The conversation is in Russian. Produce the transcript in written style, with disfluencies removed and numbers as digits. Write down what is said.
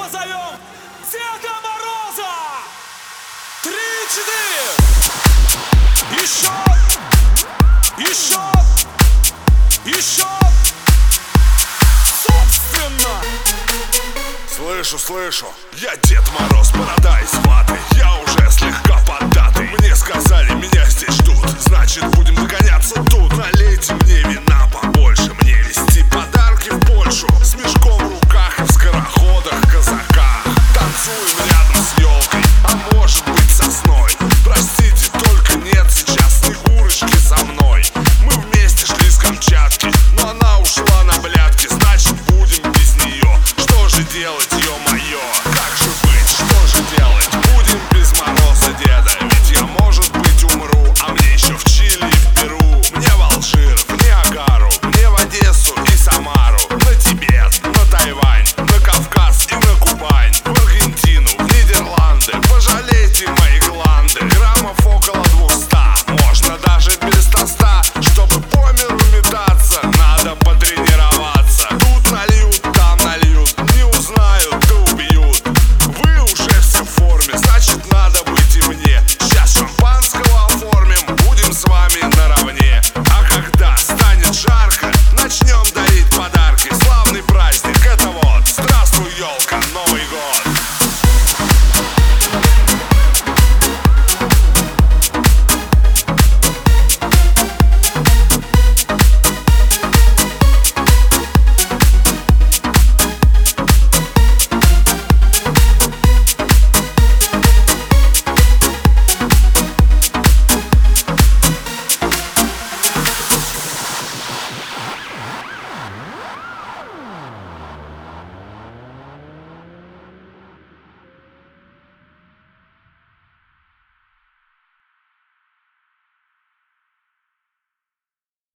позовем Деда Мороза! 3, 4! Еще! Еще! Еще! Собственно! Слышу, я Дед Мороз, борода из ваты. Я уже слегка поддатый. Мне сказали, меня здесь ждут, значит будем догоняться тут. Налейте мне вина побольше, мне везти подарки в Польшу. С мешком в руках и в скороходах, казаках. Танцуем рядом с елкой, а может быть сосной. Простите, только нет сейчас Снегурочки со мной. Мы вместе шли с Камчатки, но она ушла на блядки. Значит будем без нее, что же делать, ё-моё?